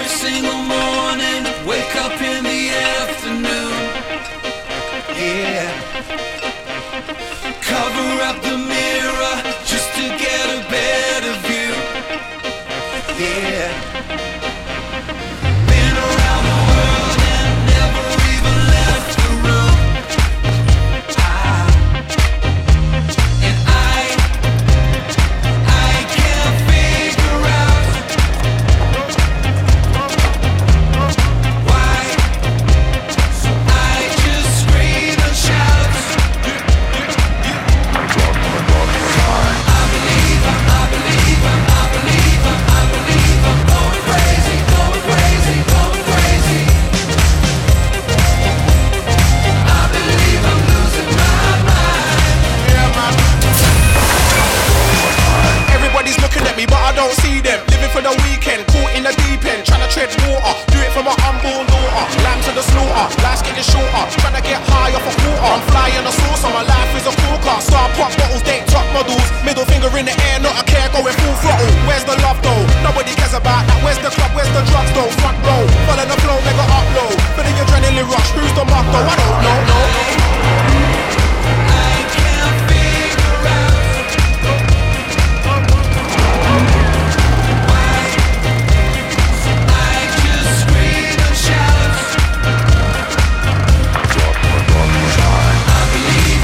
single morning, wake up in the afternoon. Yeah. Cover up the mirror just to get a better view. Yeah. Been around the world and never even left the room. And I can't figure out why. So I just scream and shout. I believe I'm going crazy, going crazy, going crazy. I believe I'm losing my mind. Yeah, man. Everybody's looking at me, but I don't see them. Living for the weekend, caught in the deep end, trying to tread water. Do it for my unborn daughter. Lamb to the slaughter, life's getting shorter. Trying to get high off a quarter. I'm flying a saucer, my life is a corker. Star pop bottles, date top models. Middle finger in the air, not a care, going full throttle. Where's the love though? Nobody cares about that. Where's the club? Where's the drugs though? Front row, follow the flow, mega upload. For the adrenaline rush, who's the mark though? I don't know, no. I can't figure out why. So I just scream and shout. I believe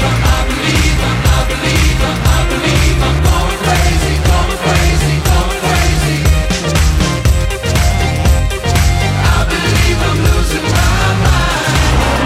I'm going crazy, going crazy, going crazy. I believe I'm losing my mind.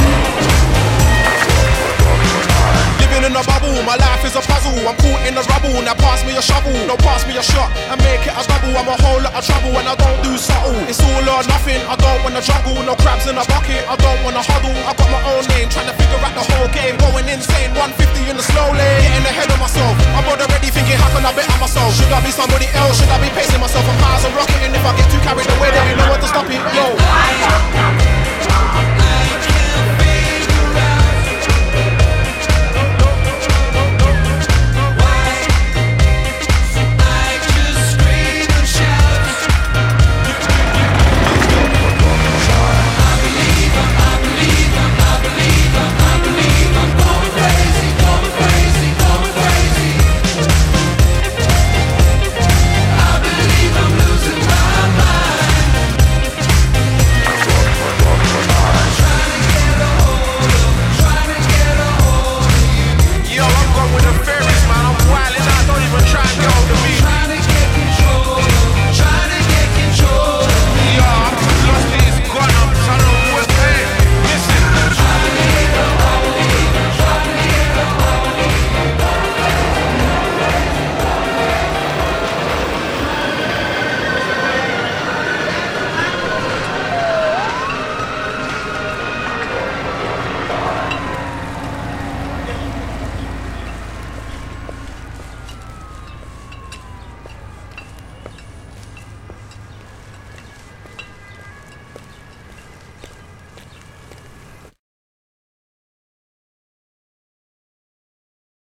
Living in a bubble, my life is a puzzle. I'm caught in the rubble, now pass me a shovel. No, pass me a shot and make it a double. I'm a whole lot of trouble and I don't do subtle. It's all or nothing, I don't wanna juggle. No crabs in a bucket, I don't wanna huddle. I got my own name, trying to figure out the whole game. Going insane, 150 in the slow lane. Getting ahead of myself, I'm already thinking how can I better myself. Should I be somebody else, should I be pacing myself?